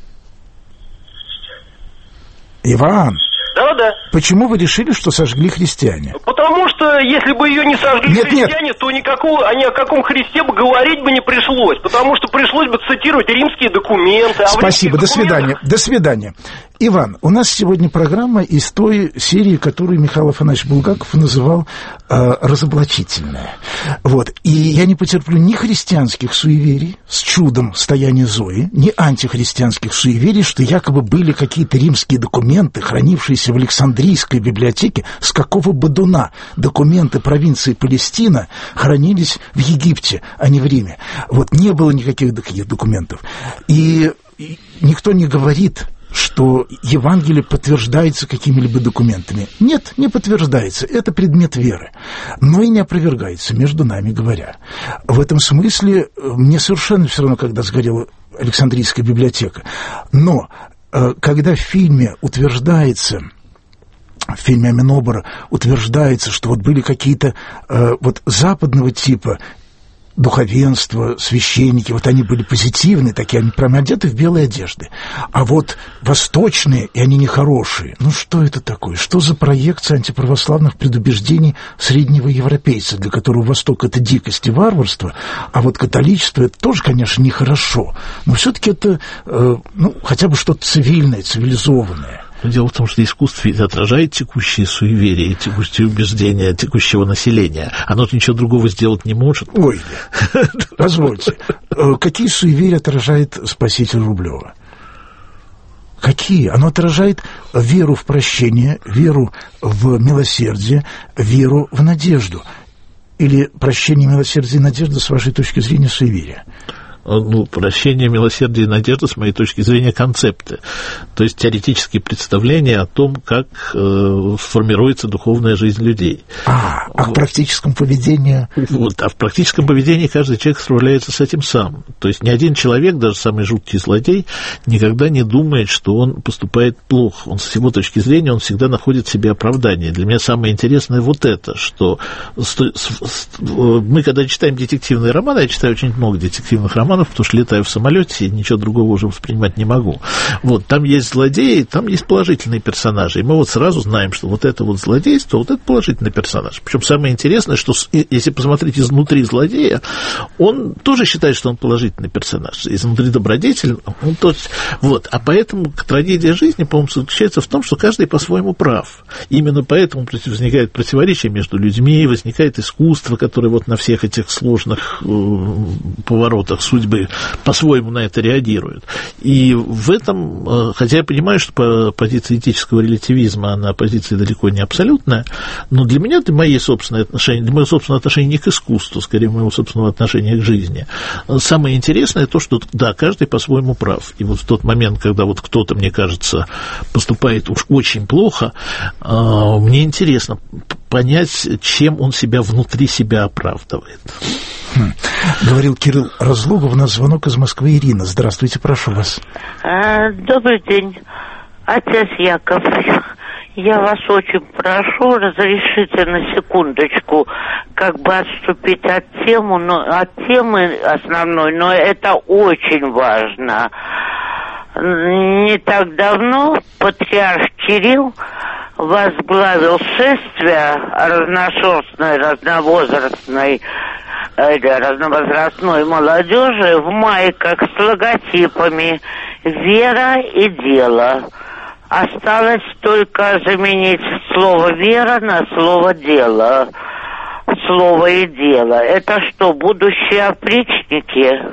Иван. Да. Почему вы решили, что сожгли христиане? Потому что, если бы ее не сожгли христиане, то ни о каком Христе бы говорить бы не пришлось. Потому что пришлось бы цитировать римские документы. Спасибо, до свидания. Иван, у нас сегодня программа из той серии, которую Михаил Афанасьевич Булгаков называл разоблачительная. Вот. И я не потерплю ни христианских суеверий с чудом стояния Зои, ни антихристианских суеверий, что якобы были какие-то римские документы, хранившиеся в Александрийской библиотеке. С какого бодуна документы провинции Палестина хранились в Египте, а не в Риме? Вот. Не было никаких таких документов. И никто не говорит, что Евангелие подтверждается какими-либо документами. Нет, не подтверждается. Это предмет веры. Но и не опровергается, между нами говоря. В этом смысле мне совершенно все равно, когда сгорела Александрийская библиотека. Но когда в фильме утверждается... В фильме Аминобора утверждается, что вот были какие-то вот западного типа духовенство, священники, вот они были позитивные, такие, они прямо одеты в белые одежды. А вот восточные, и они нехорошие. Ну, что это такое? Что за проекция антиправославных предубеждений среднего европейца, для которого Восток — это дикость и варварство, а вот католичество — это тоже, конечно, нехорошо, но все-таки это, хотя бы что-то цивильное, цивилизованное. Дело в том, что искусство отражает текущие суеверия, текущие убеждения текущего населения. Оно ничего другого сделать не может. Ой, позвольте. Какие суеверия отражает Спаситель Рублева? Какие? Оно отражает веру в прощение, веру в милосердие, веру в надежду. Или прощение, милосердие и надежда, с вашей точки зрения, суеверия? прощение, милосердие и надежда, с моей точки зрения, концепты. То есть теоретические представления о том, как формируется духовная жизнь людей. А в практическом поведении? А в практическом поведении каждый человек справляется с этим сам. То есть ни один человек, даже самый жуткий злодей, никогда не думает, что он поступает плохо. Он, с его точки зрения, он всегда находит в себе оправдание. Для меня самое интересное вот это, что мы, когда читаем детективные романы, я читаю очень много детективных романов, потому что летаю в самолете и ничего другого уже воспринимать не могу. Вот, там есть злодеи, там есть положительные персонажи. И мы вот сразу знаем, что вот это вот злодейство, вот это положительный персонаж. Причем самое интересное, что если посмотреть изнутри злодея, он тоже считает, что он положительный персонаж. Изнутри добродетель, он тот. Вот. А поэтому трагедия жизни, по-моему, заключается в том, что каждый по-своему прав. Именно поэтому возникает противоречие между людьми, возникает искусство, которое вот на всех этих сложных поворотах судьбы по-своему на это реагирует. И в этом, хотя я понимаю, что позиция этического релятивизма, она позиция далеко не абсолютная, но для меня, для моего собственного отношения не к искусству, скорее, моего собственного отношения к жизни, самое интересное то, что, да, каждый по-своему прав. И вот в тот момент, когда вот кто-то, мне кажется, поступает уж очень плохо, мне интересно понять, чем он себя внутри себя оправдывает. Говорил Кирилл Разлогов. У нас звонок из Москвы. Ирина, здравствуйте, прошу вас. Добрый день, отец Яков. Я вас очень прошу, разрешите на секундочку как бы отступить от темы основной, но это очень важно. Не так давно патриарх Кирилл возглавил шествие разновозрастной молодежи в майках с логотипами «Вера и дело». Осталось только заменить слово «вера» на слово «дело». Слово и дело. Это что, будущие опричники?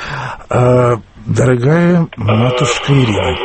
Дорогая матушка Ирина,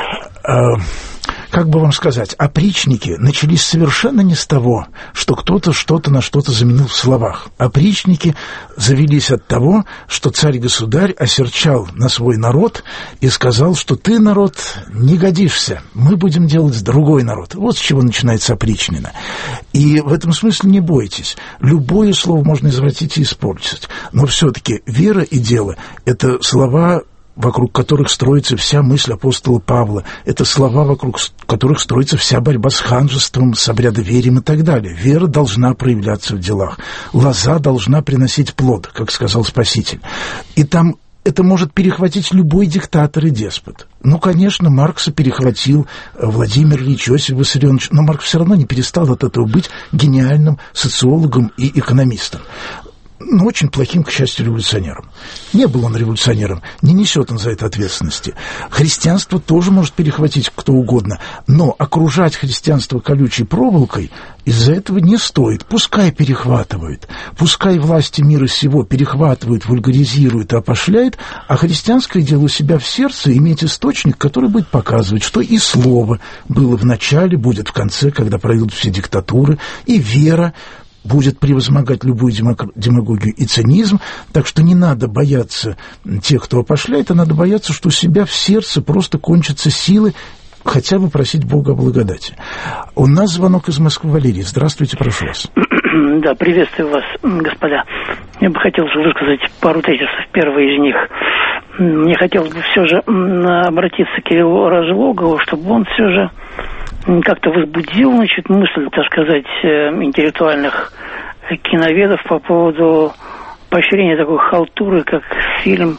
как бы вам сказать, опричники начались совершенно не с того, что кто-то что-то на что-то заменил в словах. Опричники завелись от того, что царь-государь осерчал на свой народ и сказал, что ты, народ, не годишься, мы будем делать другой народ. Вот с чего начинается опричнина. И в этом смысле не бойтесь. Любое слово можно извратить и испортить. Но все-таки вера и дело – это слова, вокруг которых строится вся мысль апостола Павла. Это слова, вокруг которых строится вся борьба с ханжеством, с обрядоверием и так далее. Вера должна проявляться в делах. Лоза должна приносить плод, как сказал Спаситель. И там это может перехватить любой диктатор и деспот. Ну, конечно, Маркса перехватил Владимир Ильич, Иосиф Виссарионович, но Маркс все равно не перестал от этого быть гениальным социологом и экономистом. Но очень плохим, к счастью, революционером. Не был он революционером, не несет он за это ответственности. Христианство тоже может перехватить кто угодно, но окружать христианство колючей проволокой из-за этого не стоит. Пускай перехватывают, пускай власти мира сего перехватывают, вульгаризируют и опошляют, а христианское дело у себя в сердце иметь источник, который будет показывать, что и слово было в начале, будет в конце, когда пройдут все диктатуры, и вера будет превозмогать любую демагогию и цинизм, так что не надо бояться тех, кто опошляет, а надо бояться, что у себя в сердце просто кончатся силы хотя бы просить Бога о благодати. У нас звонок из Москвы. Валерий, здравствуйте, прошу вас. Да, приветствую вас, господа. Я бы хотел высказать пару тезисов. Первый из них. Мне хотелось бы все же обратиться к Кириллу Разлогову, чтобы он все же как-то возбудил, значит, мысль, так сказать, интеллектуальных киноведов по поводу поощрения такой халтуры, как фильм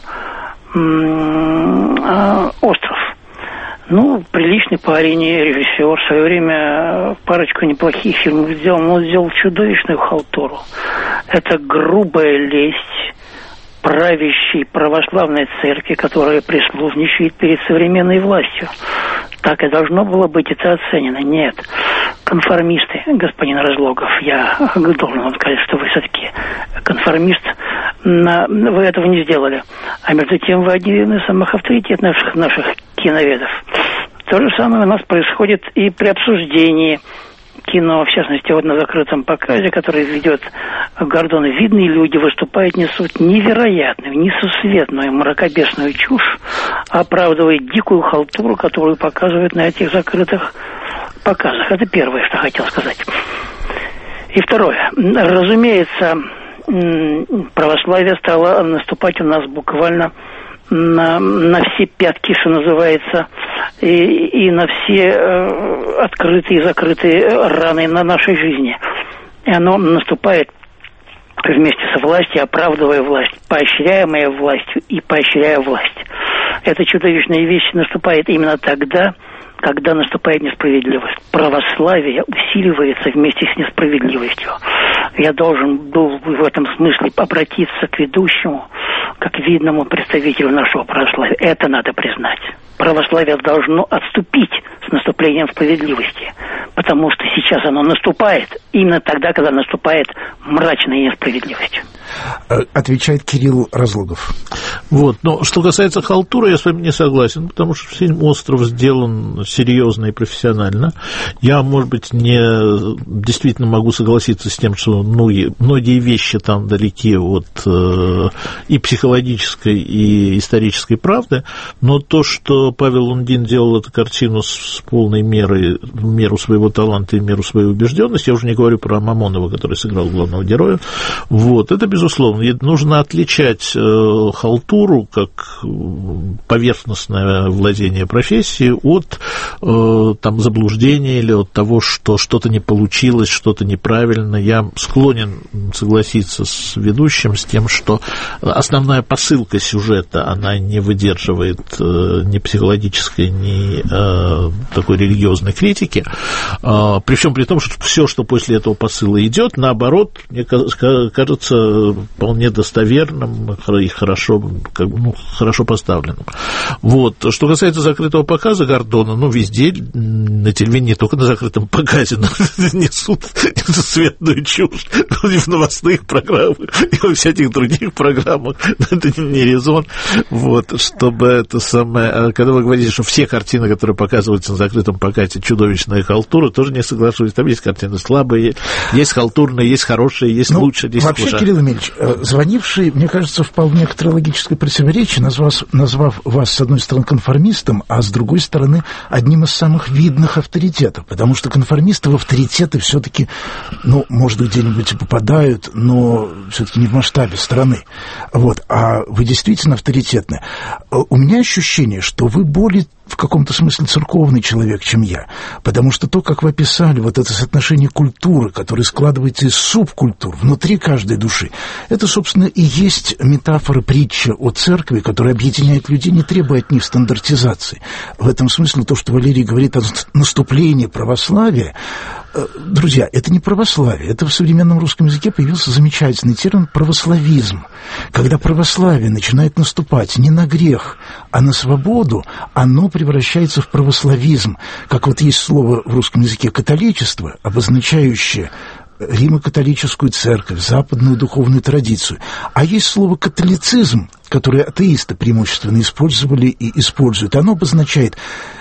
«Остров». Ну, приличный парень, режиссер, в свое время парочку неплохих фильмов сделал, но он сделал чудовищную халтуру. Это грубая лесть правящей православной церкви, которая прислужничает перед современной властью. Так и должно было быть это оценено. Нет. Конформисты, господин Разлогов, я должен вам сказать, что вы все-таки конформист, вы этого не сделали. А между тем вы один из самых авторитетных наших киноведов. То же самое у нас происходит и при обсуждении кино, в частности, вот на закрытом показе, который ведет Гордон, видные люди выступают, несут невероятную, несусветную, мракобесную чушь, оправдывая дикую халтуру, которую показывают на этих закрытых показах. Это первое, что хотел сказать. И второе. Разумеется, православие стало наступать у нас буквально на все пятки, что называется, и на все открытые и закрытые раны на нашей жизни. И оно наступает вместе со властью, оправдывая власть, поощряемая властью и поощряя власть. Эта чудовищная вещь наступает именно тогда, когда наступает несправедливость. Православие усиливается вместе с несправедливостью. Я должен был в этом смысле обратиться к ведущему, как видному представителю нашего православия. Это надо признать. Православие должно отступить с наступлением справедливости, потому что сейчас оно наступает именно тогда, когда наступает мрачная несправедливость. Отвечает Кирилл Разлогов. Вот. Но что касается халтуры, я с вами не согласен, потому что фильм «Остров» сделан серьезно и профессионально. Я, может быть, не действительно могу согласиться с тем, что многие вещи там далеки от и психологической, и исторической правды, но то, что Павел Лундин делал эту картину с полной мерой, в меру своего таланта и в меру своей убежденности, я уже не говорю про Мамонова, который сыграл главного героя, вот, это безусловно. Нужно отличать халтуру как поверхностное владение профессией от там, заблуждения или от того, что что-то не получилось, что-то неправильно. Я склонен согласиться с ведущим, с тем, что основная посылка сюжета, она не выдерживает ни психологической, ни такой религиозной критики, при всем при том, что все, что после этого посыла идет, наоборот, мне кажется вполне достоверным и хорошо, хорошо поставленным. Вот. Что касается закрытого показа Гордона, везде на телевидении, не только на закрытом показе, но несут несусветную чушь и в новостных программах, и во всяких других программах. Это не резон. Вот. Чтобы это самое... Когда вы говорите, что все картины, которые показываются на закрытом показе, чудовищная халтура, тоже не соглашусь. Там есть картины слабые, есть халтурные, есть хорошие, есть лучше, есть вообще, хуже. Кирилл Эмильевич, звонивший, мне кажется, впал в некоторое логическое противоречие, назвав вас, с одной стороны, конформистом, а с другой стороны, одним из самых видных авторитетов, потому что конформисты в авторитеты все-таки, может быть, где-нибудь и попадают, но все-таки не в масштабе страны. Вот. А вы действительно авторитетны. У меня ощущение, что вы более в каком-то смысле церковный человек, чем я, потому что то, как вы описали вот это соотношение культуры, которое складывается из субкультур внутри каждой души, это, собственно, и есть метафора, притча о церкви, которая объединяет людей, не требуя от них стандартизации. В этом смысле то, что Валерий говорит о наступлении православия, друзья, это не православие, это в современном русском языке появился замечательный термин «православизм». Когда православие начинает наступать не на грех, а на свободу, оно превращается в православизм. Как вот есть слово в русском языке «католичество», обозначающее Римо-католическую церковь, западную духовную традицию. А есть слово «католицизм», которое атеисты преимущественно использовали и используют. Оно обозначает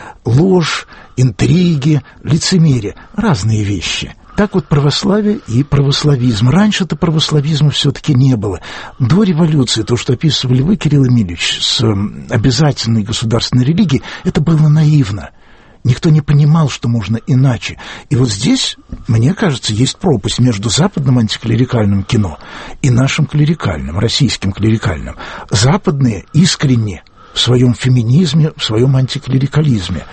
ложь, интриги, лицемерие, разные вещи. Так вот православие и православизм. Раньше-то православизма все-таки не было. До революции, то, что описывали вы, Кирилл Эмильевич, с обязательной государственной религией, это было наивно. Никто не понимал, что можно иначе. И вот здесь, мне кажется, есть пропасть между западным антиклерикальным кино и нашим клерикальным, российским клерикальным. Западные искренне в своем феминизме, в своем антиклерикализме.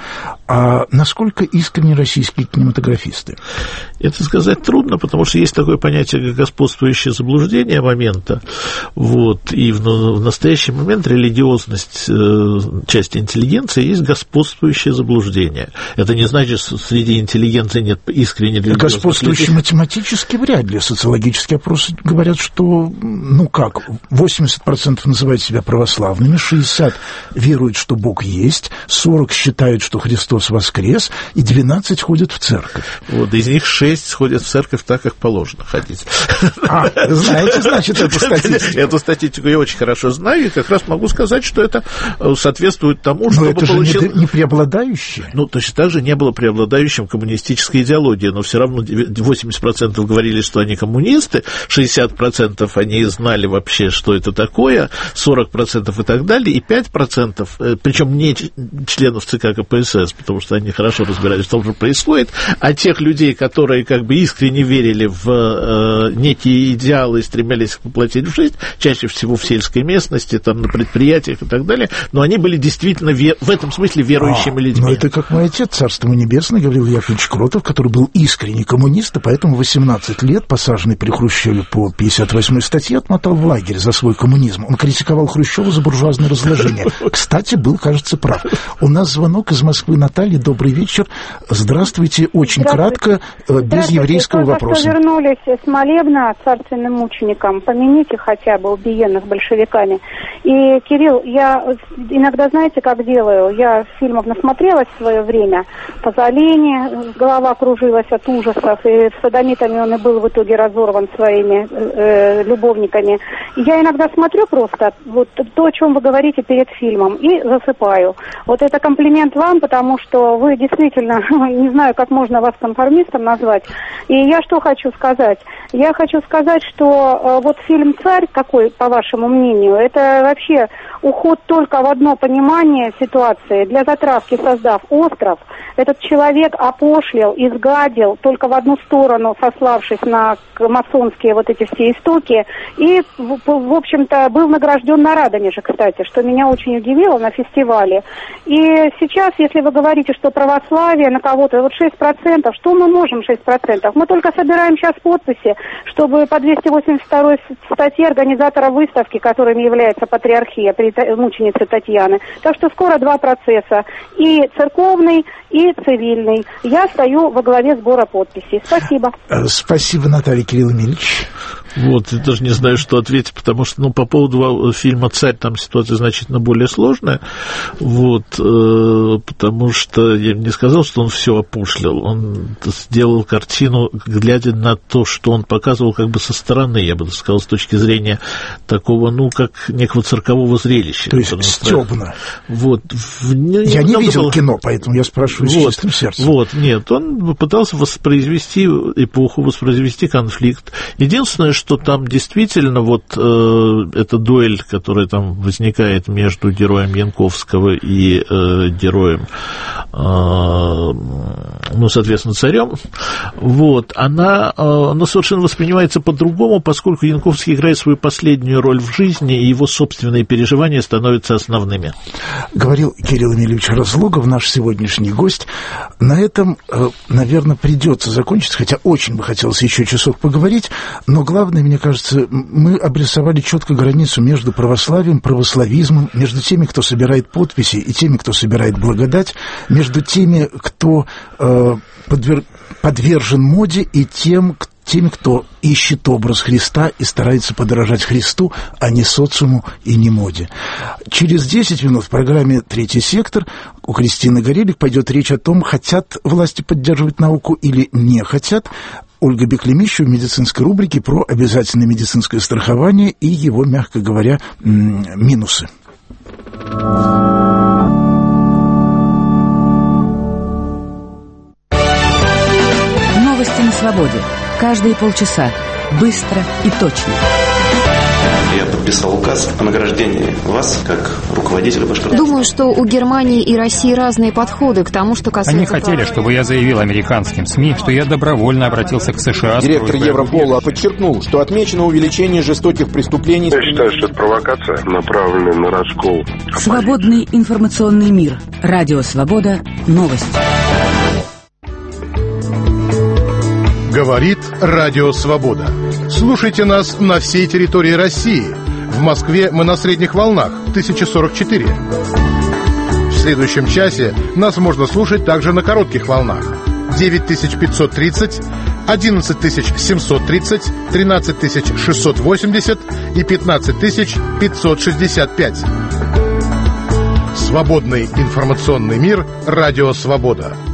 А насколько искренне российские кинематографисты? Это сказать трудно, потому что есть такое понятие, как господствующее заблуждение момента. Вот. И в настоящий момент религиозность части интеллигенции есть господствующее заблуждение. Это не значит, что среди интеллигенции нет искренне религиозных людей. Господствующее математически вряд ли. Социологические опросы говорят, что, 80% называют себя православными, 60% веруют, что Бог есть, 40 считают, что Христос воскрес, и 12 ходят в церковь. Вот, из них 6 ходят в церковь так, как положено ходить. Знаете, значит, эту статистику? Эту статистику я очень хорошо знаю, и как раз могу сказать, что это соответствует тому, что это же не преобладающее. Ну, точно так же не было преобладающим коммунистическая идеология, но все равно 80% говорили, что они коммунисты, 60% они знали вообще, что это такое, 40% и так далее, и 5%, причем не членов ЦК КПСС, потому что они хорошо разбирались в том, что происходит, а тех людей, которые как бы искренне верили в некие идеалы и стремились их воплотить в жизнь, чаще всего в сельской местности, там, на предприятиях и так далее, но они были действительно в этом смысле верующими людьми. Ну, это как мой отец, царство ему небесное, Гаврил Яковлевич Кротов, который был искренний коммунист, и поэтому 18 лет, посаженный при Хрущеве по 58-й статье, отмотал в лагерь за свой коммунизм. Он критиковал Хрущева за буржуазное разложение. Кстати, был, кажется, прав. У нас звонок из Москвы. Наталья, добрый вечер. Здравствуйте. Очень кратко, без еврейского вопроса. Что вернулись с молебна царственным мученикам, помяните хотя бы убиенных большевиками. И, Кирилл, я иногда, знаете, как делаю? Я фильмов насмотрелась в свое время. Пазолини, голова кружилась от ужасов, и с содомитами он и был в итоге разорван своими любовниками. Я иногда смотрю просто вот то, о чем вы говорите перед фильмом, и засыпаю. Вот это комплимент вам, потому что вы действительно, не знаю, как можно вас конформистом назвать. И я что хочу сказать? Я хочу сказать, что вот фильм «Царь», какой, по вашему мнению, это вообще уход только в одно понимание ситуации. Для затравки создав остров, этот человек опошлил, изгадил только в одну сторону, сославшись на масонские вот эти все истоки, и, в общем-то, был награжден на Радоне же, кстати, что меня очень удивило на фестивале. И сейчас, если вы говорите, что православие на кого-то, вот 6%, что мы можем 6%? Мы только собираем сейчас подписи, чтобы по 282 статье организатора выставки, которыми является Патриархия при мученице Татьяны. Так что скоро 2 процесса, и церковный, и цивильный. Я стою во главе сбора подписей. Спасибо. Спасибо, Наталья, Кирилл Эмильевич. Вот, я даже не знаю, что ответить, потому что, по поводу фильма «Царь» там ситуация значительно более сложная, вот, потому что я не сказал, что он все опошлил, он сделал картину, глядя на то, что он показывал как бы со стороны, я бы сказал, с точки зрения такого, как некого циркового зрелища. То есть стёбно. Вот. Я не видел кино, поэтому я спрашиваю с чистым сердцем. Вот, нет, он пытался воспроизвести эпоху, воспроизвести конфликт. Единственное, что там действительно эта дуэль, которая там возникает между героем Янковского и героем, соответственно, царем, она совершенно воспринимается по-другому, поскольку Янковский играет свою последнюю роль в жизни, и его собственные переживания становятся основными. Говорил Кирилл Эмильевич Разлогов, наш сегодняшний гость. На этом, наверное, придется закончить, хотя очень бы хотелось еще часок поговорить, но главное, мне кажется, мы обрисовали четко границу между православием, православизмом, между теми, кто собирает подписи, и теми, кто собирает благодать, между теми, кто подвержен моде, и теми, кто ищет образ Христа и старается подражать Христу, а не социуму и не моде. Через 10 минут в программе «Третий сектор» у Кристины Горелик пойдет речь о том, хотят власти поддерживать науку или не хотят. Ольга Беклемищева в медицинской рубрике про обязательное медицинское страхование и его, мягко говоря, минусы. Новости на свободе. Каждые полчаса. Быстро и точно. Я подписал указ о награждении вас как руководителя Башкортостана. Думаю, что у Германии и России разные подходы к тому, что касается... Они хотели, чтобы я заявил американским СМИ, что я добровольно обратился к США. Директор Европола подчеркнул, что отмечено увеличение жестоких преступлений. Я считаю, что это провокация, направленная на раскол. Свободный информационный мир. Радио Свобода. Новости. Говорит Радио Свобода. Слушайте нас на всей территории России. В Москве мы на средних волнах 1044. В следующем часе нас можно слушать также на коротких волнах 9530, 11730, 13680 и 15565. Свободный информационный мир. Радио «Свобода».